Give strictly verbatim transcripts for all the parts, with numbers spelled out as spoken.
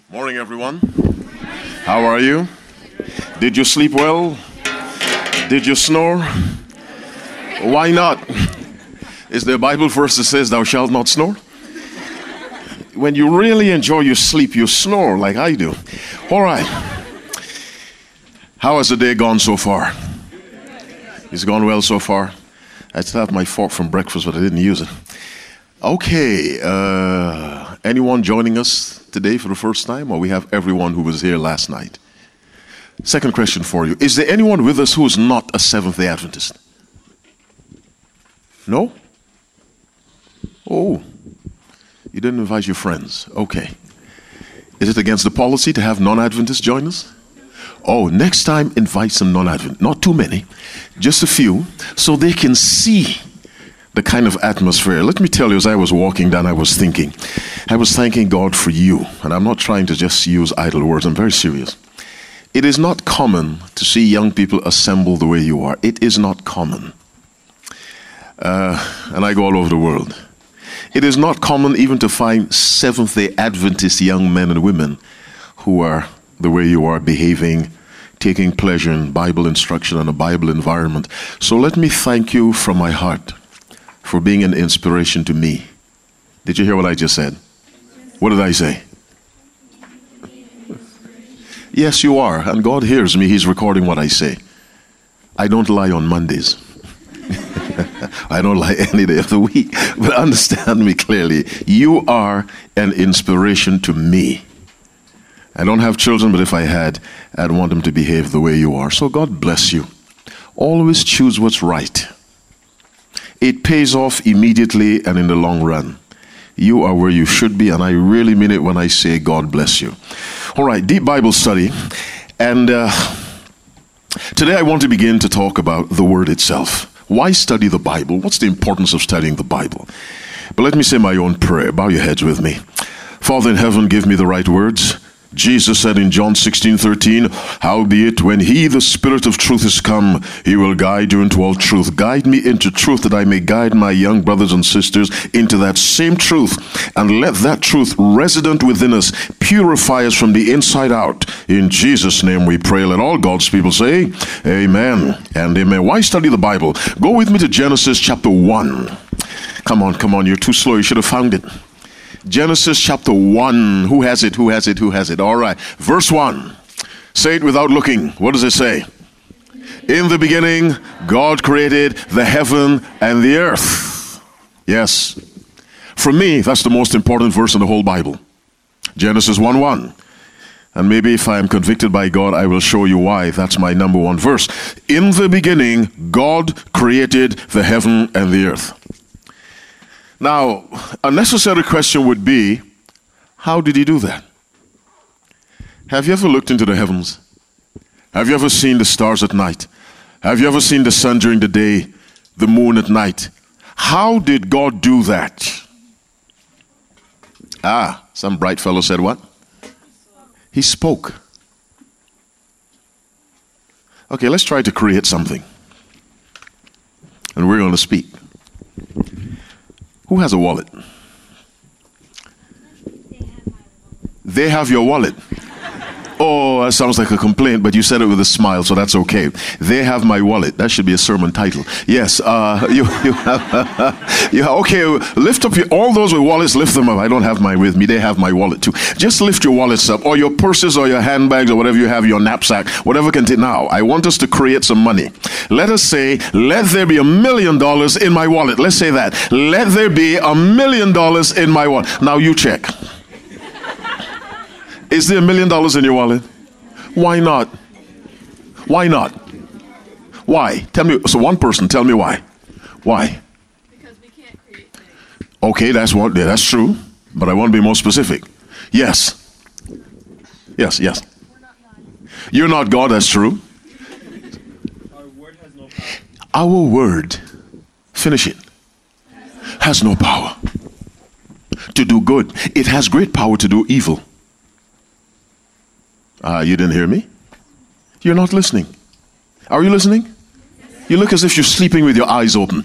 Morning, everyone. How are you? Did you sleep well? Did you snore? Why not? Is there a Bible verse that says thou shalt not snore? When you really enjoy your sleep, you snore like I do. All right. How has the day gone so far? It's gone well so far. I still have my fork from breakfast, but I didn't use it. Okay. Uh, anyone joining us today for the first time, or we have everyone who was here last night? Second question for you. Is there anyone with us who is not a Seventh-day Adventist? No? Oh, you didn't invite your friends. Okay. Is it against the policy to have non-Adventists join us? Oh, next time invite some non-Adventists. Not too many, just a few, so they can see the kind of atmosphere. Let me tell you, as I was walking down, I was thinking, I was thanking God for you. And I'm not trying to just use idle words. I'm very serious. It is not common to see young people assemble the way you are. It is not common. Uh, and I go all over the world. It is not common even to find Seventh-day Adventist young men and women who are the way you are, behaving, taking pleasure in Bible instruction and a Bible environment. So let me thank you from my heart for being an inspiration to me. Did you hear what I just said? What did I say? Yes, you are. And God hears me. He's recording what I say. I don't lie on Mondays. I don't lie any day of the week. But understand me clearly. You are an inspiration to me. I don't have children, but if I had, I'd want them to behave the way you are. So God bless you. Always choose what's right. It pays off immediately and in the long run. You are where you should be, and I really mean it when I say God bless you. All right, deep Bible study. And uh, today I want to begin to talk about the Word itself. Why study the Bible? What's the importance of studying the Bible? But let me say my own prayer. Bow your heads with me. Father in heaven, give me the right words. Jesus said in John sixteen thirteen, howbeit when he, the Spirit of truth, is come, he will guide you into all truth. Guide me into truth, that I may guide my young brothers and sisters into that same truth, and let that truth resident within us purify us from the inside out. In Jesus' name we pray. Let all God's people say amen and amen. Why study the Bible? Go with me to Genesis chapter one. Come on, come on, you're too slow. You should have found it. Genesis chapter one. Who has it? Who has it? Who has it? All right. Verse one. Say it without looking. What does it say? In the beginning, God created the heaven and the earth. Yes. For me, that's the most important verse in the whole Bible. Genesis one one. And maybe if I am convicted by God, I will show you why. That's my number one verse. In the beginning, God created the heaven and the earth. Now, a necessary question would be, how did he do that? Have you ever looked into the heavens? Have you ever seen the stars at night? Have you ever seen the sun during the day, the moon at night? How did God do that? Ah, some bright fellow said what? He spoke. Okay, let's try to create something. And we're going to speak. Who has a wallet? They have your wallet. Oh, that sounds like a complaint, but you said it with a smile, so that's okay. They have my wallet. That should be a sermon title. Yes, uh, you, you have, you have, okay, lift up your, all those with wallets, lift them up. I don't have mine with me. They have my wallet too. Just lift your wallets up, or your purses, or your handbags, or whatever you have, your knapsack, whatever can take. Now, I want us to create some money. Let us say, let there be a million dollars in my wallet. Let's say that. Let there be a million dollars in my wallet. Now you check. Is there a million dollars in your wallet? Why not? Why not? Why? Tell me. So one person, tell me why. Why? Because we can't create things. Okay, that's what. Yeah, that's true. But I want to be more specific. Yes. Yes. Yes. We're not God. You're not God. That's true. Our word has no power. Our word, finish it, has no power to do good. It has great power to do evil. Ah, uh, you didn't hear me? You're not listening. Are you listening? You look as if you're sleeping with your eyes open.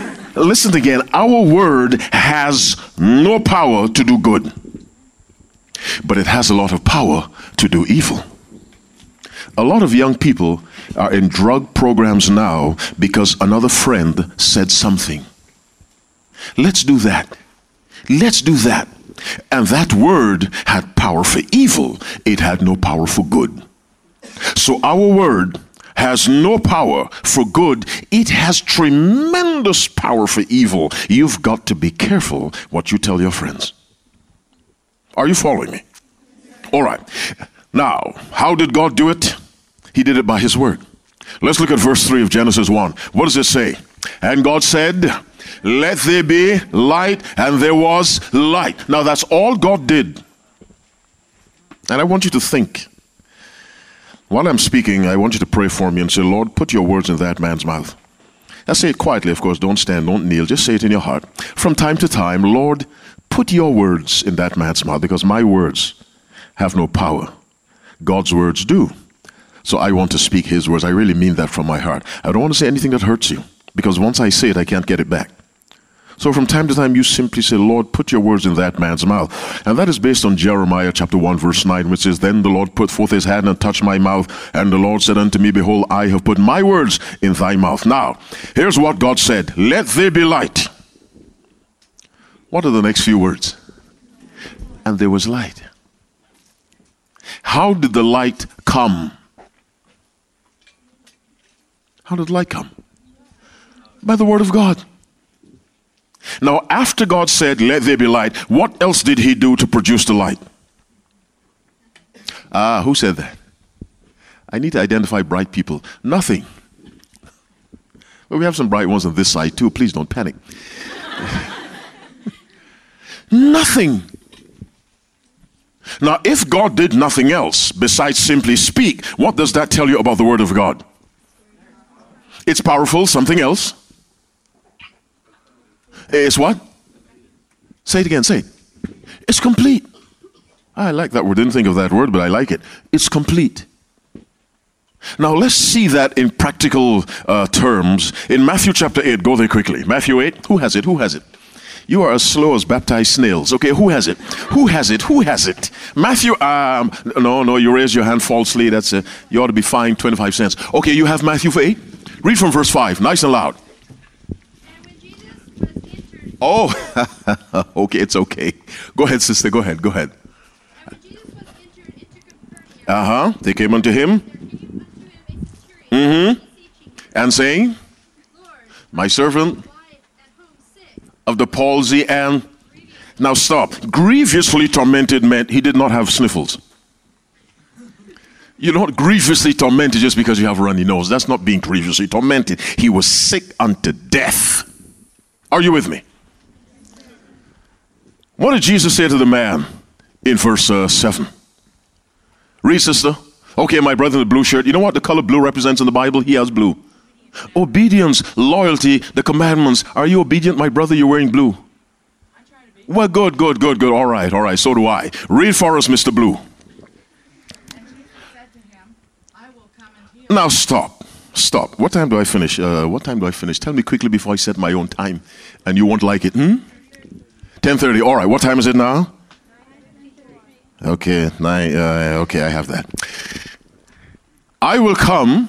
Listen again. Our word has no power to do good. but it has a lot of power to do evil. A lot of young people are in drug programs now because another friend said something. Let's do that. Let's do that. And that word had power for evil. It had no power for good. So our word has no power for good. It has tremendous power for evil. You've got to be careful what you tell your friends. Are you following me? All right. Now, how did God do it? He did it by his word. Let's look at verse three of Genesis one. What does it say? And God said, let there be light, and there was light. Now that's all God did. And I want you to think. While I'm speaking, I want you to pray for me and say, Lord, put your words in that man's mouth. Now say it quietly, of course. Don't stand, don't kneel. Just say it in your heart. From time to time, Lord, put your words in that man's mouth, because my words have no power. God's words do. So I want to speak his words. I really mean that from my heart. I don't want to say anything that hurts you, because once I say it, I can't get it back. So from time to time, you simply say, Lord, put your words in that man's mouth. And that is based on Jeremiah chapter one, verse nine, which says, then the Lord put forth his hand and touched my mouth. And the Lord said unto me, behold, I have put my words in thy mouth. Now, here's what God said. Let there be light. What are the next few words? And there was light. How did the light come? How did light come? By the word of God. Now, after God said, let there be light, what else did he do to produce the light? Ah, who said that? I need to identify bright people. Nothing. Well, we have some bright ones on this side too. Please don't panic. Nothing. Now, if God did nothing else besides simply speak, what does that tell you about the word of God? It's powerful. Something else? It's what? Say it again, say it. It's complete. I like that word. Didn't think of that word, but I like it. It's complete. Now let's see that in practical uh, terms. In Matthew chapter eight, go there quickly. Matthew eight, who has it? Who has it? You are as slow as baptized snails. Okay, who has it? Who has it? Who has it? Matthew, um, no, no, you raise your hand falsely. That's a, you ought to be fined twenty-five cents. Okay, you have Matthew for eight? Read from verse five, nice and loud. Oh, okay, it's okay. Go ahead, sister, go ahead, go ahead. Uh-huh, they came unto him. Mm-hmm. And saying, my servant of the palsy and... Now stop. Grievously tormented meant he did not have sniffles. You're not grievously tormented just because you have a runny nose. That's not being grievously tormented. He was sick unto death. Are you with me? What did Jesus say to the man in verse uh, seven? Read, sister. Okay, my brother in the blue shirt. You know what the color blue represents in the Bible? He has blue. Obedience, loyalty, the commandments. Are you obedient, my brother? You're wearing blue. I try to be. Well, good, good, good, good. All right, all right. So do I. Read for us, Mister Blue. And Jesus said to him, I will come and heal. Now stop. Stop. What time do I finish? Uh, what time do I finish? Tell me quickly before I set my own time. And you won't like it. Hmm? ten thirty. All right. What time is it now? Okay. Nine. Uh, okay, I have that. I will come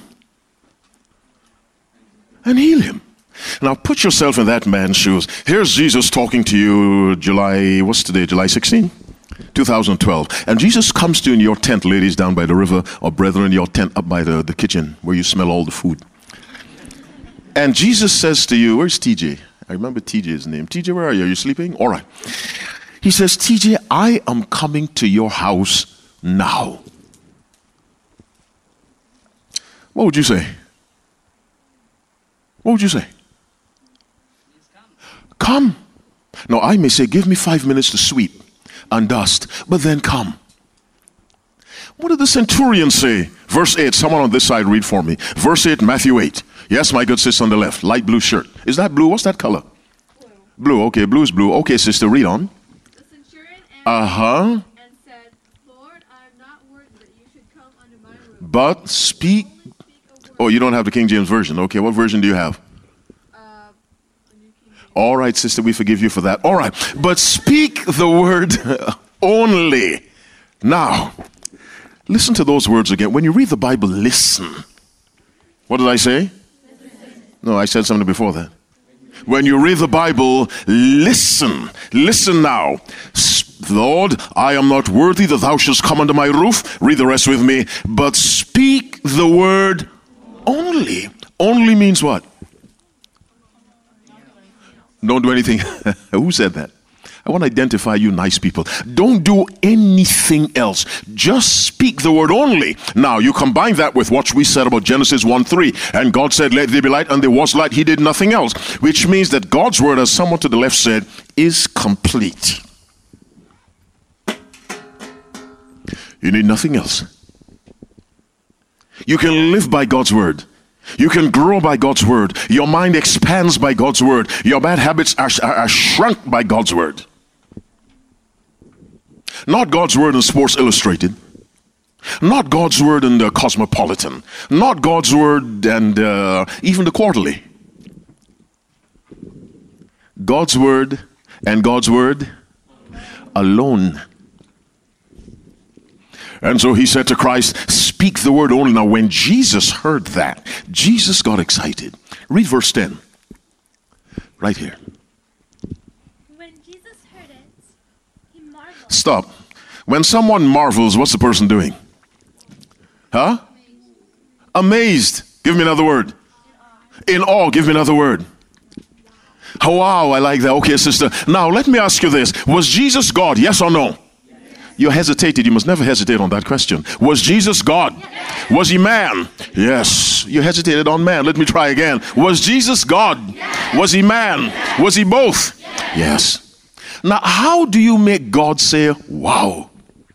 and heal him. Now put yourself in that man's shoes. Here's Jesus talking to you July, what's today? July sixteenth? two thousand twelve. And Jesus comes to you in your tent, ladies down by the river, or brethren, your tent up by the, the kitchen where you smell all the food. And Jesus says to you, where's T J? I remember T J's name. T J, where are you? Are you sleeping? All right. He says, T J, I am coming to your house now. What would you say? What would you say? Come. Now I may say, give me five minutes to sweep and dust, but then come. What did the centurion say? Verse eight, someone on this side read for me. Verse eight, Matthew eight. Yes, my good sister on the left, light blue shirt. Is that blue? What's that color? Blue. Blue, okay, blue is blue. Okay, sister, read on. The centurion answered Uh-huh. and said, Lord, I am not worthy that you should come under my roof. But speak. Only speak a word. Oh, you don't have the King James Version. Okay, what version do you have? Uh, the New King James. All right, sister, we forgive you for that. All right, but speak the word only. Now, listen to those words again. When you read the Bible, listen. What did I say? No, I said something before that. When you read the Bible, listen. Listen now. Lord, I am not worthy that thou shouldst come under my roof. Read the rest with me. But speak the word only. Only means what? Don't do anything. Who said that? I want to identify you nice people. Don't do anything else. Just speak the word only. Now, you combine that with what we said about Genesis one three. And God said, let there be light, and there was light. He did nothing else. Which means that God's word, as someone to the left said, is complete. You need nothing else. You can live by God's word. You can grow by God's word. Your mind expands by God's word. Your bad habits are, are, are shrunk by God's word. Not God's word in Sports Illustrated. Not God's word in the Cosmopolitan. Not God's word and uh, even the Quarterly. God's word and God's word alone. And so he said to Christ, speak the word only. Now when Jesus heard that, Jesus got excited. Read verse ten. Right here. When Jesus heard it, he marveled. Stop. When someone marvels, what's the person doing? Huh? Amazed. Give me another word. In awe. Give me another word. Oh, wow, I like that. Okay, sister. Now let me ask you this. Was Jesus God? Yes or no? You hesitated. You must never hesitate on that question. Was Jesus God? Yes. Was he man? Yes. You hesitated on man. Let me try again. Was Jesus God? Yes. Was he man? Yes. Was he both? Yes. Yes. Now, how do you make God say, wow?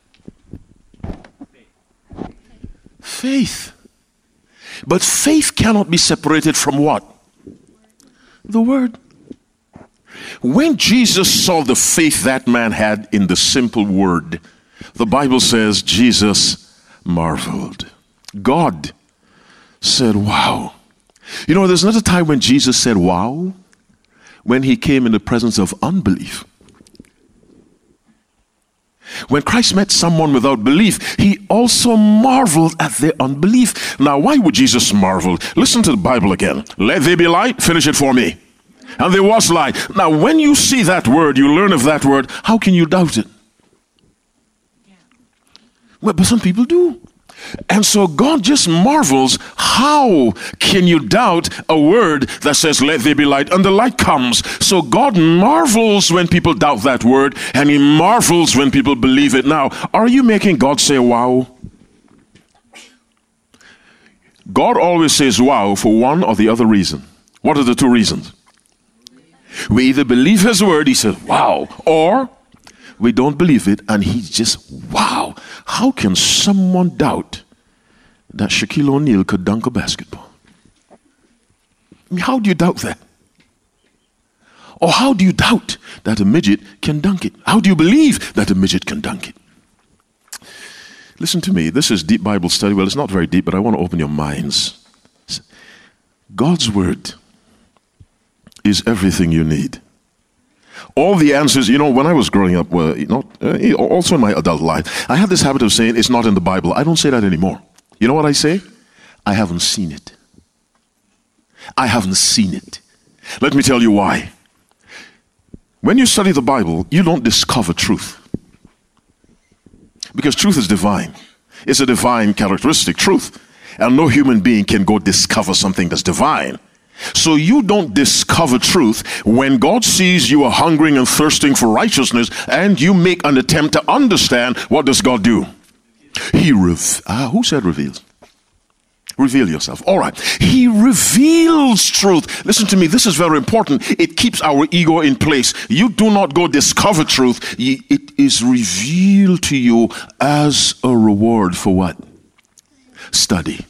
Faith. But faith cannot be separated from what? The word. When Jesus saw the faith that man had in the simple word, the Bible says Jesus marveled. God said, wow. You know, there's another time when Jesus said, wow, when he came in the presence of unbelief. When Christ met someone without belief, he also marveled at their unbelief. Now, why would Jesus marvel? Listen to the Bible again. Let there be light. Finish it for me. And there was light. Now, when you see that word, you learn of that word, how can you doubt it? Yeah. Well, but some people do. And so God just marvels, how can you doubt a word that says, let there be light, and the light comes? So God marvels when people doubt that word, and he marvels when people believe it. Now, are you making God say, wow? God always says, wow, for one or the other reason. What are the two reasons? We either believe his word, he says, wow, or we don't believe it, and he just, wow. How can someone doubt that Shaquille O'Neal could dunk a basketball? I mean, how do you doubt that? Or how do you doubt that a midget can dunk it? How do you believe that a midget can dunk it? Listen to me. This is deep Bible study. Well, it's not very deep, but I want to open your minds. God's word is everything you need. All the answers, you know, when I was growing up, well, you know, uh, also in my adult life, I had this habit of saying it's not in the Bible. I don't say that anymore. You know what I say? I haven't seen it. I haven't seen it. Let me tell you why. When you study the Bible, you don't discover truth. Because truth is divine. It's a divine characteristic, truth. And no human being can go discover something that's divine. So you don't discover truth when God sees you are hungering and thirsting for righteousness, and you make an attempt to understand. What does God do? He rev- ah, who said reveals? Reveal yourself. All right. He reveals truth. Listen to me. This is very important. It keeps our ego in place. You do not go discover truth. It is revealed to you as a reward for what? Study.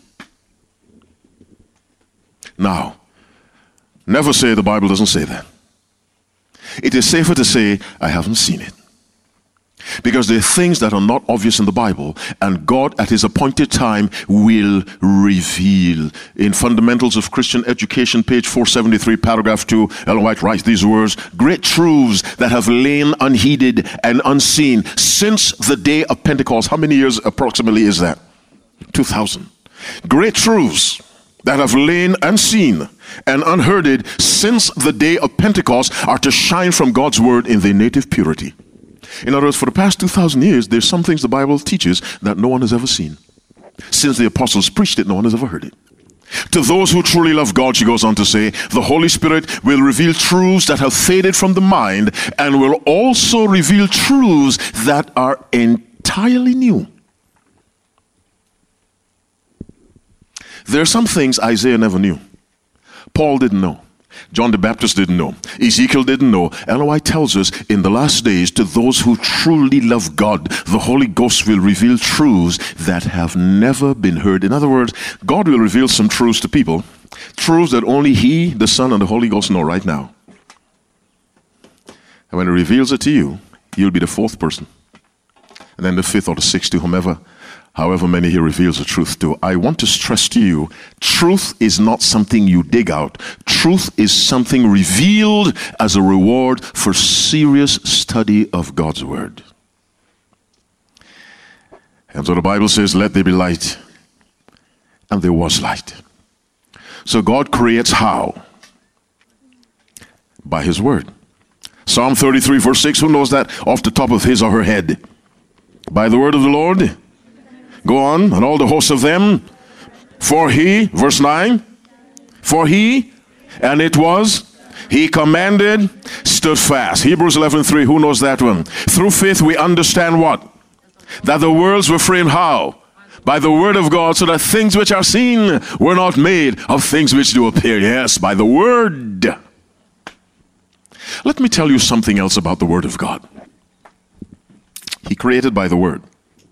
Now, never say the Bible doesn't say that. It is safer to say, I haven't seen it. Because there are things that are not obvious in the Bible, and God at his appointed time will reveal. In Fundamentals of Christian Education, page four seventy-three, paragraph two, Ellen White writes these words: great truths that have lain unheeded and unseen since the day of Pentecost. How many years approximately is that? two thousand. Great truths that have lain unseen and unhearded since the day of Pentecost are to shine from God's word in their native purity. In other words, for the past two thousand years, there's some things the Bible teaches that no one has ever seen. Since the apostles preached it, no one has ever heard it. To those who truly love God, she goes on to say, the Holy Spirit will reveal truths that have faded from the mind and will also reveal truths that are entirely new. There are some things Isaiah never knew. Paul didn't know. John the Baptist didn't know. Ezekiel didn't know. Ellen White tells us in the last days, to those who truly love God, the Holy Ghost will reveal truths that have never been heard. In other words, God will reveal some truths to people, truths that only He, the Son, and the Holy Ghost know right now. And when He reveals it to you, you'll be the fourth person. And then the fifth or the sixth to whomever, however many He reveals the truth to. I want to stress to you, truth is not something you dig out. Truth is something revealed as a reward for serious study of God's word. And so the Bible says, let there be light. And there was light. So God creates how? By His word. Psalm thirty-three verse six, who knows that off the top of his or her head? By the word of the Lord. Go on, and all the hosts of them. For He, verse nine, for He, and it was, He commanded, stood fast. Hebrews eleven three, who knows that one? Through faith we understand what? That the worlds were framed how? By the word of God, so that things which are seen were not made of things which do appear. Yes, by the word. Let me tell you something else about the word of God. He created by the word.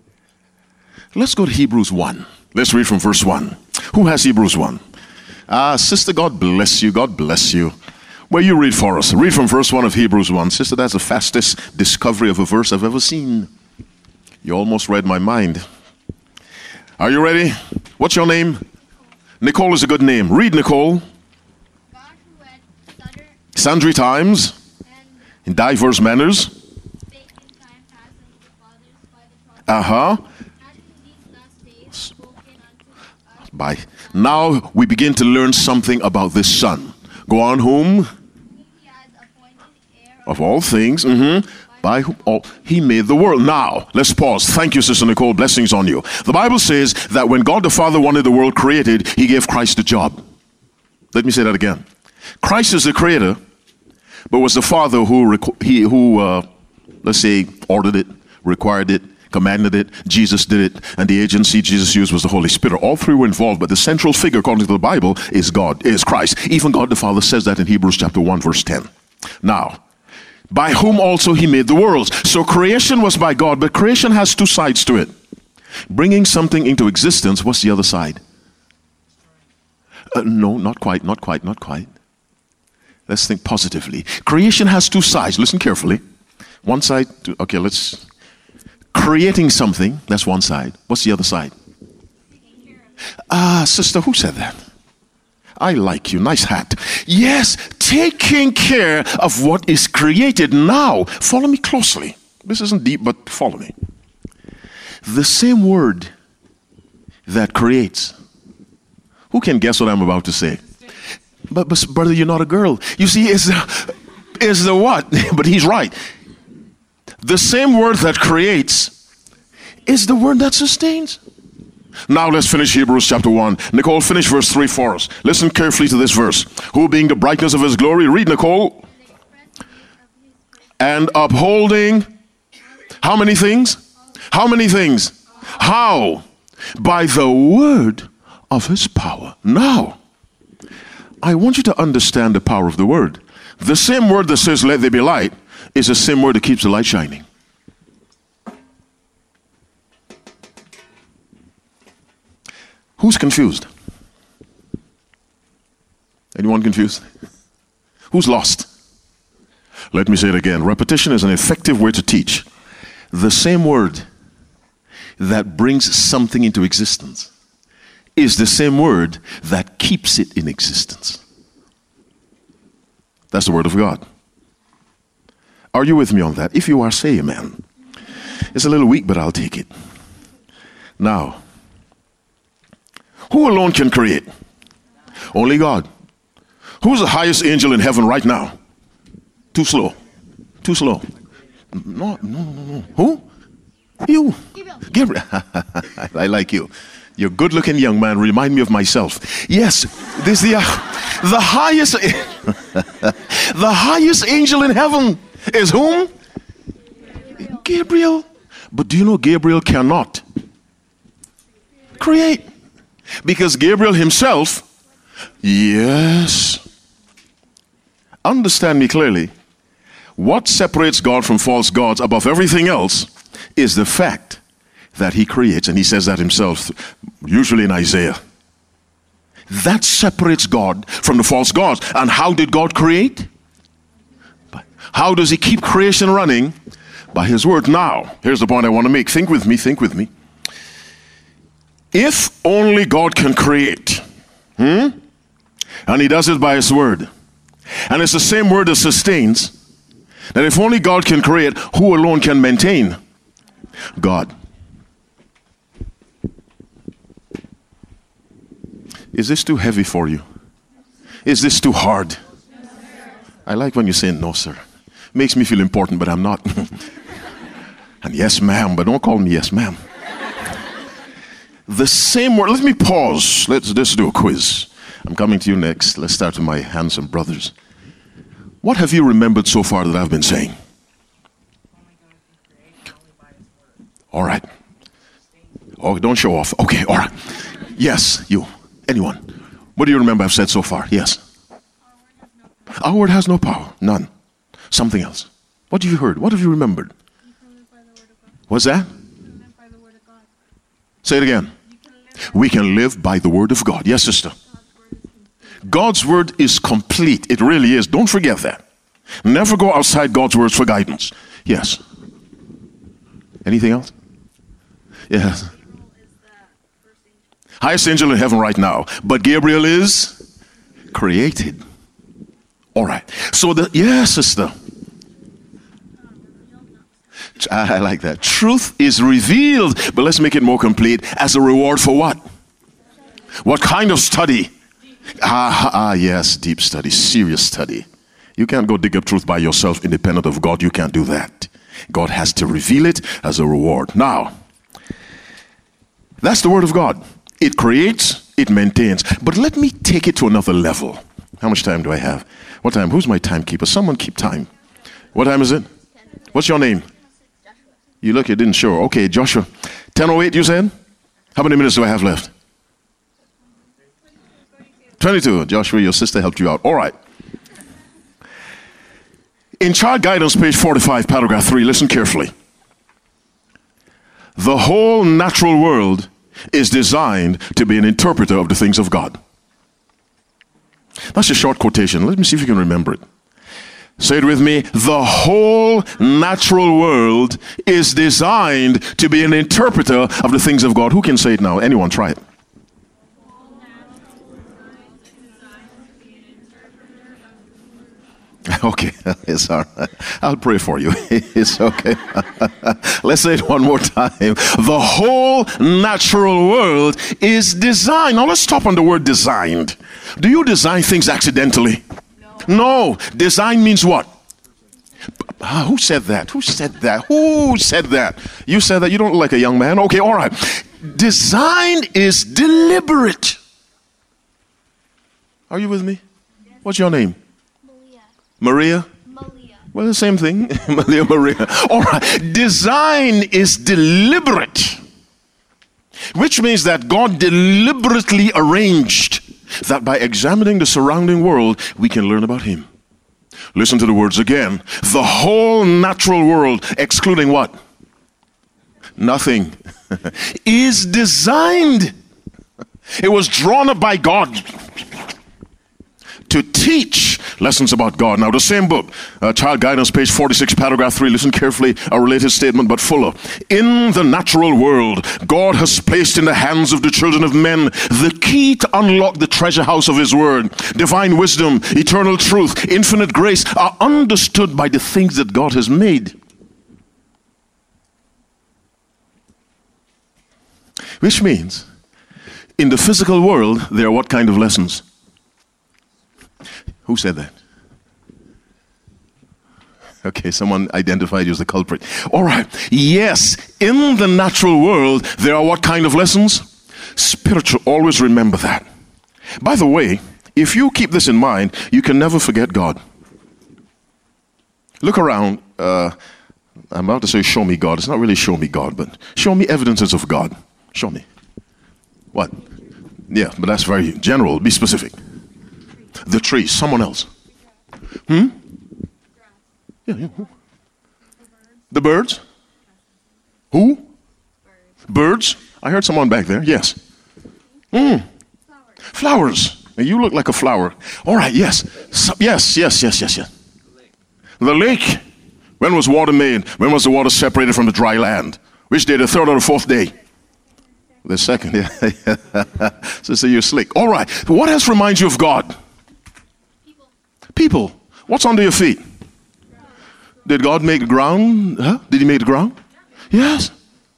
Let's go to Hebrews one. Let's read from verse one. Who has Hebrews one? Ah, sister, God bless you. God bless you. Well, you read for us. Read from verse one of Hebrews one. Sister, that's the fastest discovery of a verse I've ever seen. You almost read my mind. Are you ready? What's your name? Nicole is a good name. Read, Nicole. God who had sundry Sundry times, and in diverse manners. spake in time past unto the fathers by the prophets, Uh-huh. hath in these last days spoken unto us, By now we begin to learn something about this Son. Go on, whom? whom he hath appointed heir Of all things. Mm-hmm. By whom all, He made the world. Now, let's pause. Thank you, Sister Nicole. Blessings on you. The Bible says that when God the Father wanted the world created, He gave Christ the job. Let me say that again. Christ is the creator, but was the Father who, requ- he, who uh, let's say, ordered it, required it, commanded it. Jesus did it, and the agency Jesus used was the Holy Spirit. All three were involved, but the central figure, according to the Bible, is God, is Christ. Even God the Father says that in Hebrews chapter one, verse ten. Now, by whom also He made the worlds. So creation was by God, but creation has two sides to it. Bringing something into existence, what's the other side? Uh, no, not quite, not quite, not quite. Let's think positively. Creation has two sides. Listen carefully. One side, to, okay, let's... Creating something, that's one side. What's the other side? Ah, sister, who said that? I like you. Nice hat. Yes, taking care of what is created now. Follow me closely. This isn't deep, but follow me. The same word that creates. Who can guess what I'm about to say? But, but brother, you're not a girl. You see, is the, is the what? But he's right. The same word that creates is the word that sustains. Now let's finish Hebrews chapter one. Nicole, finish verse three for us. Listen carefully to this verse. Who being the brightness of His glory, read, Nicole. And upholding, how many things? How many things? How? By the word of His power. Now, I want you to understand the power of the word. The same word that says, let there be light, is the same word that keeps the light shining. Who's confused? Anyone confused? Who's lost? Let me say it again. Repetition is an effective way to teach. The same word that brings something into existence is the same word that keeps it in existence. That's the word of God. Are you with me on that? If you are, say amen. It's a little weak, but I'll take it. Now, who alone can create? Only God. Who's the highest angel in heaven right now? Too slow. Too slow. No, no, no, no. Who? You. Gabriel. I like you. You're a good-looking young man. Remind me of myself. Yes, this is the, uh, the highest, the highest angel in heaven is whom? Gabriel. Gabriel. But do you know Gabriel cannot create? Because Gabriel himself, yes. Understand me clearly. What separates God from false gods above everything else is the fact that he creates, and he says that himself, usually in Isaiah. That separates God from the false gods. And how did God create? How does he keep creation running? By his word. Now, here's the point I want to make. Think with me, think with me. If only God can create, hmm? and he does it by his word, and it's the same word that sustains, then if only God can create, who alone can maintain? God. Is this too heavy for you? Is this too hard? I like when you say no, sir. Makes me feel important, but I'm not. And yes, ma'am, but don't call me yes, ma'am. The same word. Let me pause. Let's just do a quiz. I'm coming to you next. Let's start with my handsome brothers. What have you remembered so far that I've been saying? All right. Oh, don't show off. Okay, all right. Yes, you. Anyone. What do you remember I've said so far? Yes. Our word has no power. None. Something else. What have you heard? What have you remembered? You can live by the word of God. What's that? You can live by the word of God. Say it again. You can live We can live by the word of God. Yes, sister. God's word is complete. God's word is complete. It really is. Don't forget that. Never go outside God's words for guidance. Yes. Anything else? Yes. Gabriel is the first angel. Highest angel in heaven right now. But Gabriel is created. All right. So the, yes, sister. I like that. Truth is revealed, but let's make it more complete. As a reward for what? What kind of study? Ah, ah, yes, deep study, serious study. You can't go dig up truth by yourself, independent of God. You can't do that. God has to reveal it as a reward. Now, that's the word of God. It creates, it maintains. But let me take it to another level. How much time do I have? What time? Who's my timekeeper? Someone keep time. What time is it? What's your name? You look, it didn't show. Okay, Joshua. ten oh eight, you said? How many minutes do I have left? twenty-two. Joshua, your sister helped you out. All right. In Child Guidance, page forty-five, paragraph three, listen carefully. The whole natural world is designed to be an interpreter of the things of God. That's a short quotation. Let me see if you can remember it. Say it with me. The whole natural world is designed to be an interpreter of the things of God. Who can say it now? Anyone, try it. Okay, it's all right. I'll pray for you. It's okay. Let's say it one more time. The whole natural world is designed. Now let's stop on the word designed. Do you design things accidentally? No. No. Design means what? Ah, who said that? Who said that? Who said that? You said that. You don't look like a young man. Okay, all right. Design is deliberate. Are you with me? What's your name? Maria? Malia. Well, the same thing. Maria, Maria. All right. Design is deliberate, which means that God deliberately arranged that by examining the surrounding world, we can learn about him. Listen to the words again. The whole natural world, excluding what? Nothing, is designed. It was drawn up by God to teach lessons about God. Now, the same book, uh, Child Guidance, page forty-six, paragraph three. Listen carefully, a related statement, but fuller. In the natural world, God has placed in the hands of the children of men the key to unlock the treasure house of His Word. Divine wisdom, eternal truth, infinite grace are understood by the things that God has made. Which means, in the physical world, there are what kind of lessons? Who said that? Okay, someone identified you as the culprit. All right. Yes, in the natural world, there are what kind of lessons? Spiritual. Always remember that. By the way, if you keep this in mind, you can never forget God. Look around. Uh, I'm about to say show me God. It's not really show me God, but show me evidences of God. Show me. What? Yeah, but that's very general. Be specific. The trees. Someone else. Hmm? Yeah, yeah. Who? The birds? Who? Birds. I heard someone back there. Yes. Mm. Flowers. Now you look like a flower. All right, yes. So, yes, yes, yes, yes, yes. The lake. When was water made? When was the water separated from the dry land? Which day? The third or the fourth day? The second. Yeah. So, so you're slick. All right. What else reminds you of God? People. People. What's under your feet? Did God make the ground? Huh? Did He make the ground? Yes.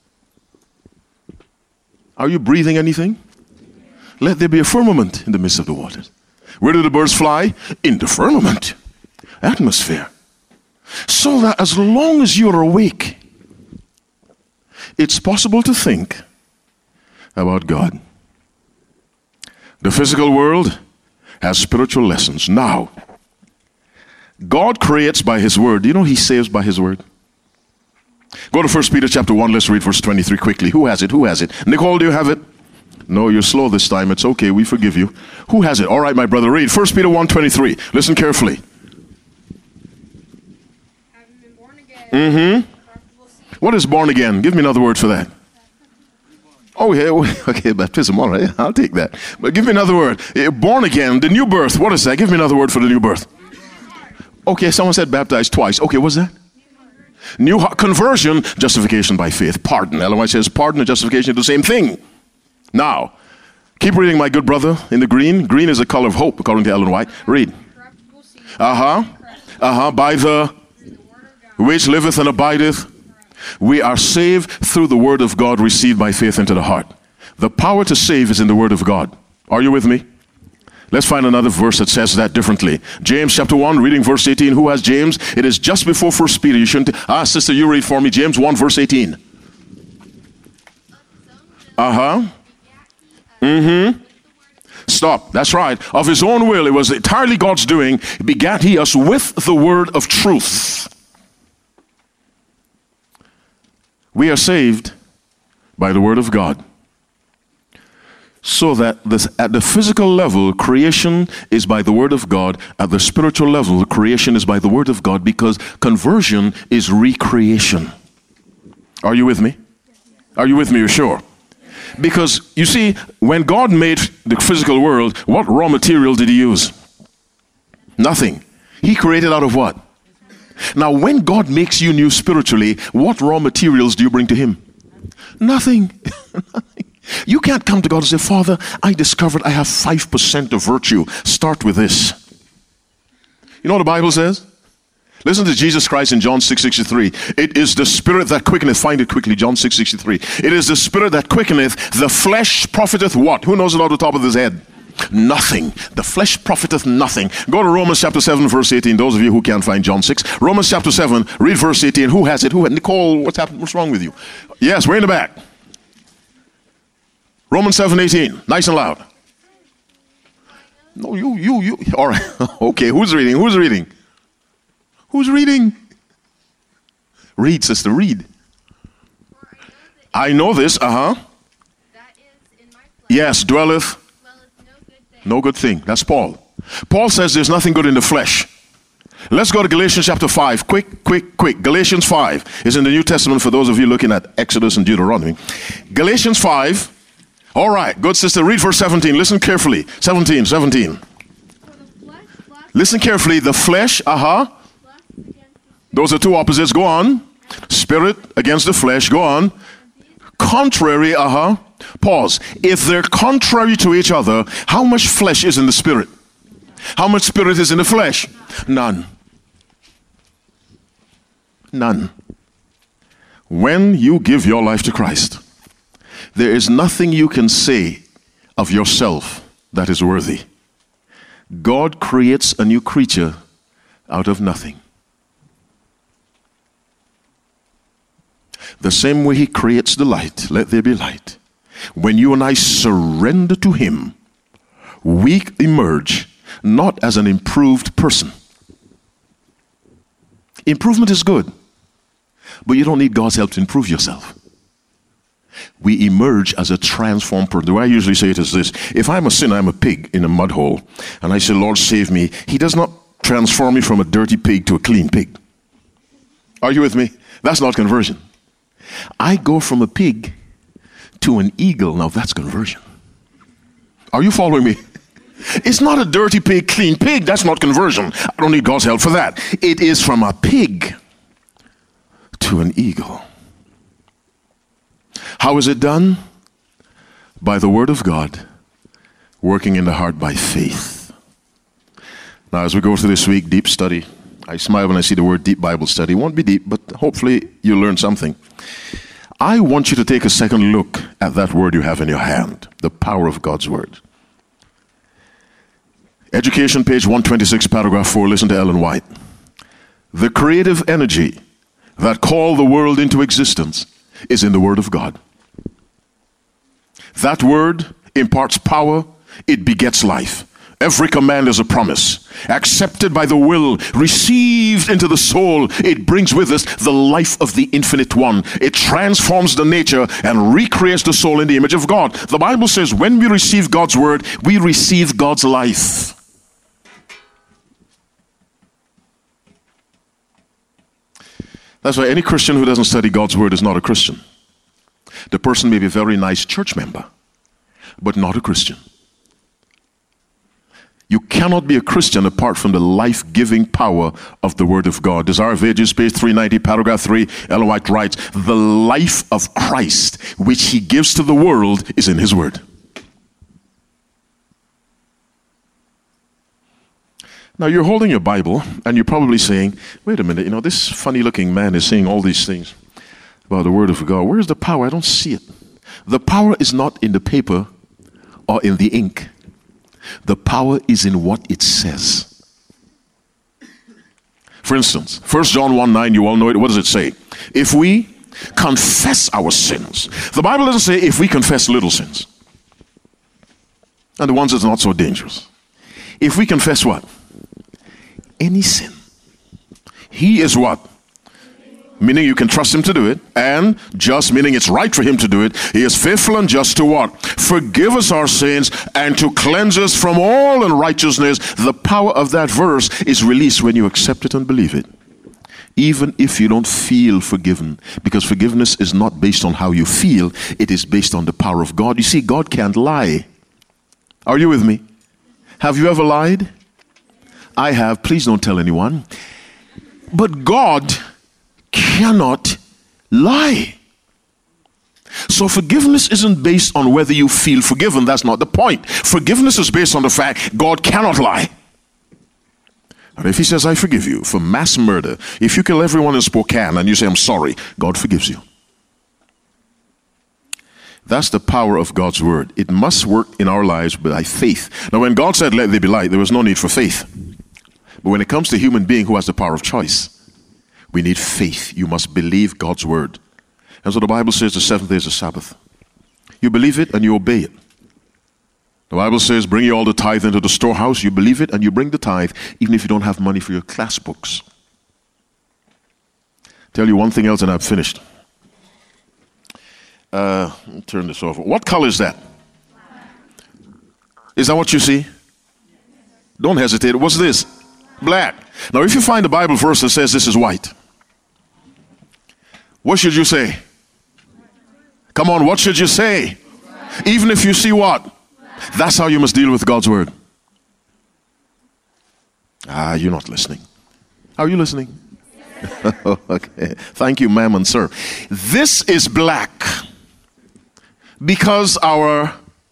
Are you breathing anything? Let there be a firmament in the midst of the waters. Where do the birds fly? In the firmament. Atmosphere. So that as long as you're awake, it's possible to think about God. The physical world has spiritual lessons. Now, God creates by His word. Do you know He saves by His word? Go to First Peter chapter one. Let's read verse twenty-three quickly. Who has it? Who has it? Nicole, do you have it? No, you're slow this time. It's okay. We forgive you. Who has it? All right, my brother, read. First Peter one twenty-three. Listen carefully. Having been born again, Mm-hmm. What is born again? Give me another word for that. Oh, yeah. Okay, baptism. All right. I'll take that. But give me another word. Born again, the new birth. What is that? Give me another word for the new birth. Okay, someone said baptized twice. Okay, what's that? New heart. Conversion, justification by faith. Pardon. Ellen White says pardon and justification are the same thing. Now, keep reading, my good brother, in the green. Green is the color of hope, according to Ellen White. Read. Uh-huh. Uh-huh. By the which liveth and abideth. We are saved through the word of God received by faith into the heart. The power to save is in the word of God. Are you with me? Let's find another verse that says that differently. James chapter one, reading verse eighteen. Who has James? It is just before First Peter. You shouldn't. Ah, sister, you read for me. James one, verse eighteen. Uh-huh. Mm-hmm. Stop. That's right. Of His own will. It was entirely God's doing. Begat He us with the word of truth. We are saved by the word of God. So that this, at the physical level, creation is by the word of God. At the spiritual level, creation is by the word of God, because conversion is recreation. Are you with me? Are you with me? You're sure? Because, you see, when God made the physical world, what raw material did He use? Nothing. He created out of what? Now, when God makes you new spiritually, what raw materials do you bring to Him? Nothing. Nothing. You can't come to God and say, Father, I discovered I have five percent of virtue. Start with this. You know what the Bible says? Listen to Jesus Christ in John six sixty-three. It is the spirit that quickeneth. Find it quickly, John six sixty-three. It is the spirit that quickeneth. The flesh profiteth what? Who knows it off the top of his head? Nothing. The flesh profiteth nothing. Go to Romans chapter seven, verse eighteen. Those of you who can't find John six. Romans chapter seven, read verse eighteen. Who has it? Who? Nicole, what's happened? What's wrong with you? Yes, way in the back. Romans seven eighteen. Nice and loud. No, you, you, you. All right. Okay, who's reading? Who's reading? Who's reading? Read, sister, read. I know this, uh-huh. That is in my flesh. Yes, dwelleth Dwelleth no good thing. no good thing. That's Paul. Paul says there's nothing good in the flesh. Let's go to Galatians chapter five. Quick, quick, quick. Galatians five is in the New Testament for those of you looking at Exodus and Deuteronomy. Galatians five. All right, good sister. Read verse seventeen. Listen carefully. seventeen, seventeen. For the flesh Listen carefully. The flesh, uh-huh. Those are two opposites. Go on. Spirit against the flesh. Go on. Contrary, uh-huh. Pause. If they're contrary to each other, how much flesh is in the spirit? How much spirit is in the flesh? None. None. When you give your life to Christ, there is nothing you can say of yourself that is worthy. God creates a new creature out of nothing. The same way he creates the light, let there be light. When you and I surrender to him, we emerge not as an improved person. Improvement is good, but you don't need God's help to improve yourself. We emerge as a transformed person. The way I usually say it is this: if I'm a sinner, I'm a pig in a mud hole, and I say, Lord, save me, he does not transform me from a dirty pig to a clean pig. Are you with me? That's not conversion. I go from a pig to an eagle. Now that's conversion. Are you following me? It's not a dirty pig, clean pig. That's not conversion. I don't need God's help for that. It is from a pig to an eagle. How is it done? By the word of God, working in the heart by faith. Now, as we go through this week, deep study, I smile when I see the word deep Bible study. It won't be deep, but hopefully you'll learn something. I want you to take a second look at that word you have in your hand, the power of God's word. Education, page one twenty-six, paragraph four. Listen to Ellen White. The creative energy that called the world into existence is in the word of God. That word imparts power. It begets life. Every command is a promise, accepted by the will, received into the soul. It brings with us the life of the infinite one. It transforms the nature and recreates the soul in the image of God. The Bible says when we receive God's word, we receive God's life. That's why any Christian who doesn't study God's word is not a Christian. The person may be a very nice church member, but not a Christian. You cannot be a Christian apart from the life-giving power of the Word of God. Desire of Ages, page three ninety, paragraph three, Ellen White writes, the life of Christ, which he gives to the world, is in his Word. Now, you're holding your Bible, and you're probably saying, wait a minute, you know, this funny-looking man is saying all these things about the Word of God. Where's the power? I don't see it. The power is not in the paper or in the ink. The power is in what it says. For instance, First John one nine, you all know it. What does it say? If we confess our sins. The Bible doesn't say if we confess little sins. And the ones that's not so dangerous. If we confess what? Any sin. He is what? Meaning you can trust him to do it. And just, meaning it's right for him to do it. He is faithful and just to what? Forgive us our sins and to cleanse us from all unrighteousness. The power of that verse is released when you accept it and believe it. Even if you don't feel forgiven. Because forgiveness is not based on how you feel. It is based on the power of God. You see, God can't lie. Are you with me? Have you ever lied? I have. Please don't tell anyone. But God cannot lie. So forgiveness isn't based on whether you feel forgiven. That's not the point. Forgiveness is based on the fact God cannot lie. And if he says, I forgive you for mass murder, if you kill everyone in Spokane and you say, I'm sorry, God forgives you. That's the power of God's word. It must work in our lives by faith. Now, when God said, let there be light, there was no need for faith. But when it comes to a human being who has the power of choice, we need faith. You must believe God's word. And so the Bible says the seventh day is a Sabbath. You believe it and you obey it. The Bible says, bring you all the tithe into the storehouse. You believe it and you bring the tithe, even if you don't have money for your class books. Tell you one thing else and I've finished. Uh, let me turn this over. What color is that? Is that what you see? Don't hesitate. What's this? Black. Now, if you find a Bible verse that says this is white, what should you say? Come on, what should you say? Even if you see what? That's how you must deal with God's word. Ah, you're not listening. Are you listening? Okay. Thank you, ma'am and sir. This is black because our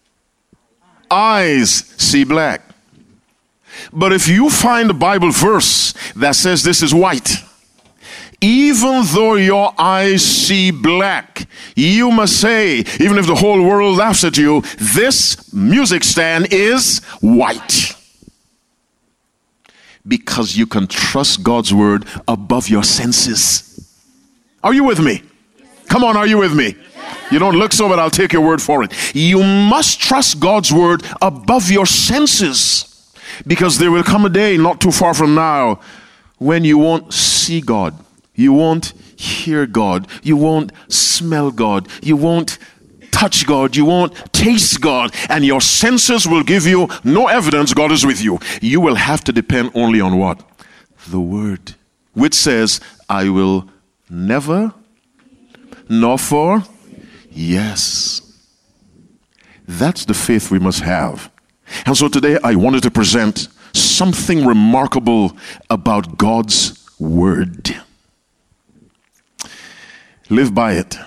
eyes see black. But if you find a Bible verse that says this is white, even though your eyes see black, you must say, even if the whole world laughs at you, this music stand is white. Because you can trust God's word above your senses. Are you with me? Come on, are you with me? You don't look so, but I'll take your word for it. You must trust God's word above your senses. Because there will come a day not too far from now when you won't see God. You won't hear God. You won't smell God. You won't touch God. You won't taste God. And your senses will give you no evidence God is with you. You will have to depend only on what? The word. Which says, I will never, nor for, yes. That's the faith we must have. And so today I wanted to present something remarkable about God's word. Live by it.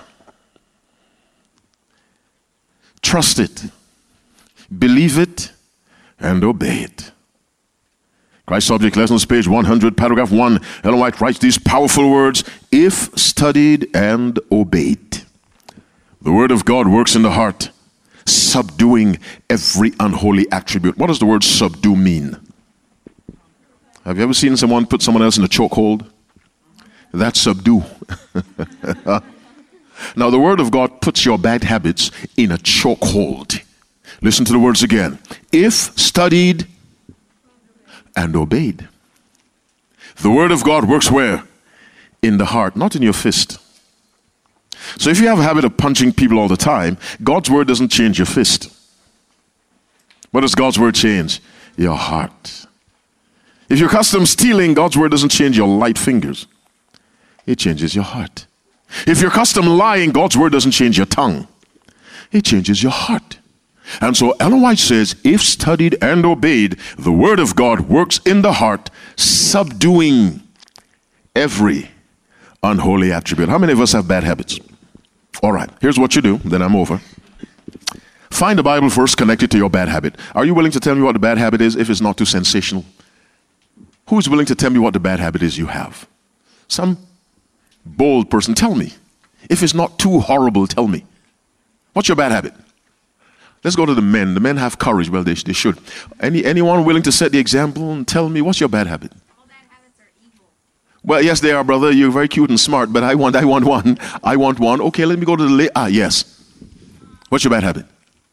Trust it. Believe it and obey it. Christ Subject Lessons, page one hundred, paragraph one. Ellen White writes these powerful words, if studied and obeyed. The word of God works in the heart, subduing every unholy attribute. What does the word subdue mean? Have you ever seen someone put someone else in a chokehold? That's subdue. Now the word of God puts your bad habits in a chokehold. Listen to the words again. If studied and obeyed. The word of God works where? In the heart, not in your fist. So if you have a habit of punching people all the time, God's word doesn't change your fist. What does God's word change? Your heart. If you're accustomed to stealing, God's word doesn't change your light fingers. It changes your heart. If you're accustomed to lying, God's word doesn't change your tongue. It changes your heart. And so Ellen White says, if studied and obeyed, the word of God works in the heart, subduing every unholy attribute. How many of us have bad habits? All right, here's what you do, then I'm over. Find a Bible verse connected to your bad habit. Are you willing to tell me what the bad habit is if it's not too sensational? Who's willing to tell me what the bad habit is you have? Some bold person, tell me. If it's not too horrible, tell me. What's your bad habit? Let's go to the men. The men have courage. Well, they, they should. Any Anyone willing to set the example and tell me, what's your bad habit? All bad habits are evil. Well, yes, they are, brother. You're very cute and smart, but I want, I want one. I want one. Okay, let me go to the... La- ah, yes. What's your bad habit?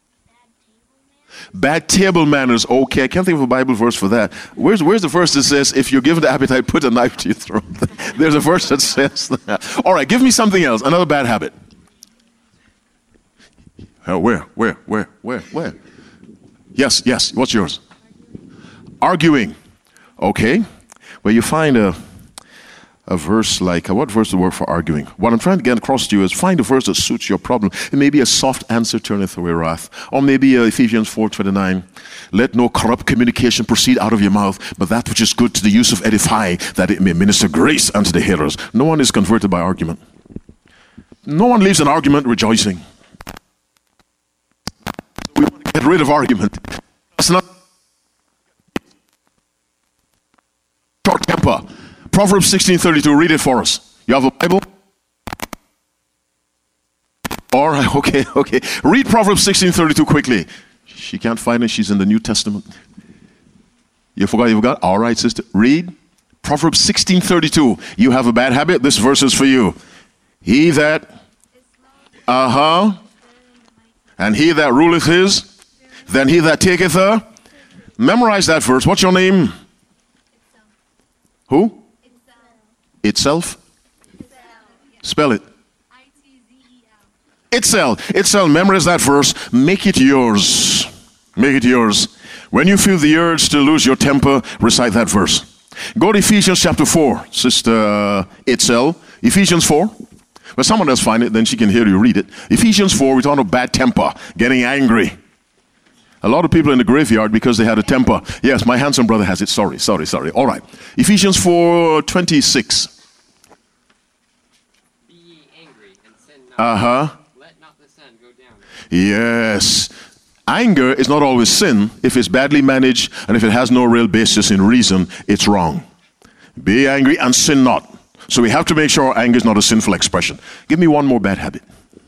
Bad table manners. Okay, I can't think of a Bible verse for that. Where's where's the verse that says, if you're given the appetite, put a knife to your throat? There's a verse that says that. All right, give me something else. Another bad habit. Uh, where, where, where, where, where? Yes, yes. What's yours? Arguing. Okay. Well, you find a a verse like, uh, what verse to work for arguing? What I'm trying to get across to you is find a verse that suits your problem. It may be a soft answer turneth away wrath. Or maybe uh, Ephesians four twenty-nine. Let no corrupt communication proceed out of your mouth, but that which is good to the use of edifying, that it may minister grace unto the hearers. No one is converted by argument. No one leaves an argument rejoicing. We want to get rid of argument. That's not short temper. Proverbs sixteen thirty-two, read it for us. You have a Bible? All right, okay, okay. Read Proverbs sixteen thirty-two quickly. She can't find it, she's in the New Testament. You forgot, you forgot? All right, sister. Read Proverbs sixteen thirty-two. You have a bad habit, this verse is for you. He that, uh-huh, and he that ruleth his, then he that taketh her. Memorize that verse. What's your name? Who? Itself? Spell it. I T Z E L. Itself. Itself. Memorize that verse. Make it yours. Make it yours. When you feel the urge to lose your temper, recite that verse. Go to Ephesians chapter four, Sister uh, Itself. Ephesians four. Well, someone else find it, then she can hear you read it. Ephesians four, we're talking about bad temper, getting angry. A lot of people in the graveyard because they had a temper. Yes, my handsome brother has it. Sorry, sorry, sorry. All right. Ephesians four twenty-six. Be ye angry and sin not. Uh-huh. Let not the sun go down. Yes. Anger is not always sin. If it's badly managed and if it has no real basis in reason, it's wrong. Be angry and sin not. So we have to make sure anger is not a sinful expression. Give me one more bad habit.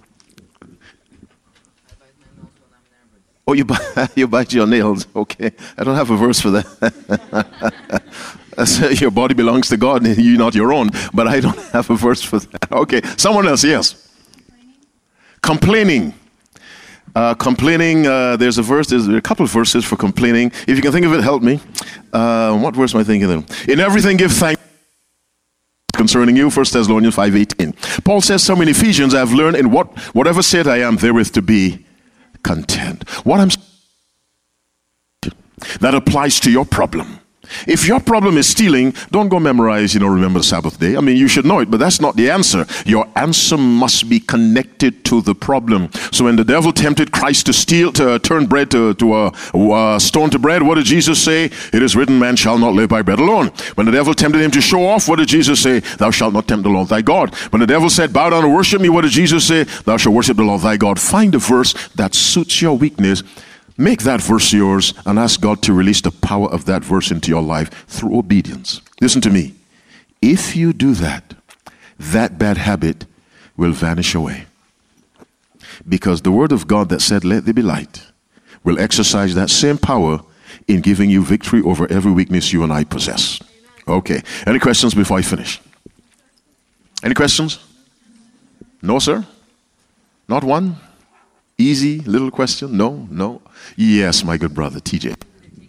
Oh, you bite, you bite your nails. Okay. I don't have a verse for that. That's, your body belongs to God, you not your own. But I don't have a verse for that. Okay. Someone else, yes. Complaining. Uh, complaining, uh, there's a verse, there's a couple of verses for complaining. If you can think of it, help me. Uh, what verse am I thinking of? In everything give thanks concerning you, First Thessalonians five eighteen. Paul says, so in Ephesians I have learned in what whatever state I am therewith to be content. What I'm saying, that applies to your problem. If your problem is stealing, don't go memorize, you know, remember the Sabbath day. I mean, you should know it, but that's not the answer. Your answer must be connected to the problem. So when the devil tempted Christ to steal, to uh, turn bread to, to a uh, uh, stone to bread, what did Jesus say? It is written, man shall not live by bread alone. When the devil tempted him to show off, what did Jesus say? Thou shalt not tempt the Lord thy God. When the devil said, bow down and worship me, what did Jesus say? Thou shalt worship the Lord thy God. Find a verse that suits your weakness. Make that verse yours and ask God to release the power of that verse into your life through obedience. Listen to me. If you do that, that bad habit will vanish away. Because the word of God that said, let there be light, will exercise that same power in giving you victory over every weakness you and I possess. Okay. Any questions before I finish? Any questions? No, sir? Not one? Easy little question? No, no. Yes, my good brother, T J.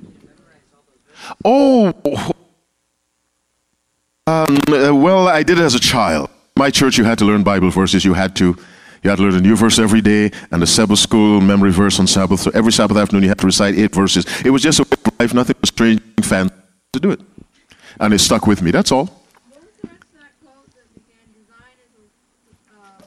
Oh, um, uh, well, I did it as a child. My church, you had to learn Bible verses. You had to, you had to learn a new verse every day, and the Sabbath school memory verse on Sabbath. So every Sabbath afternoon, you had to recite eight verses. It was just a way of life. Nothing was strange, fancy to do it, and it stuck with me. That's all. What was the rest of that quote that began, design is a, uh,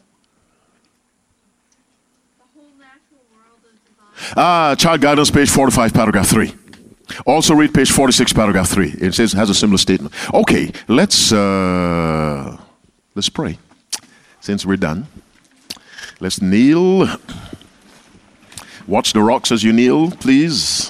the whole natural world is designed? Ah, child guidance, page forty-five, paragraph three. Also read page forty-six, paragraph three. It says, has a similar statement. Okay, let's uh, let's pray. Since we're done, let's kneel. Watch the rocks as you kneel, please.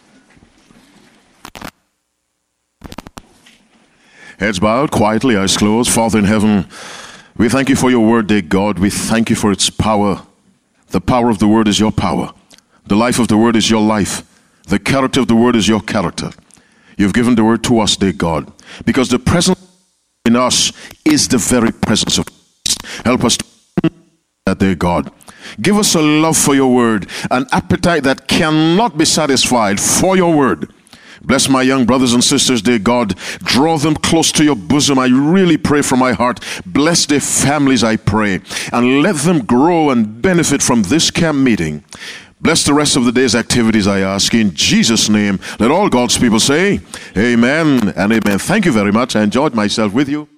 Heads bowed, quietly, eyes closed. Father in heaven, we thank you for your word, dear God. We thank you for its power. The power of the word is your power. The life of the word is your life. The character of the word is your character. You've given the word to us, dear God, because the presence in us is the very presence of Christ. Help us to that, dear God. Give us a love for your word, an appetite that cannot be satisfied for your word. Bless my young brothers and sisters, dear God. Draw them close to your bosom. I really pray from my heart. Bless their families, I pray, and let them grow and benefit from this camp meeting. Bless the rest of the day's activities, I ask. In Jesus' name, let all God's people say, amen and amen. Thank you very much. I enjoyed myself with you.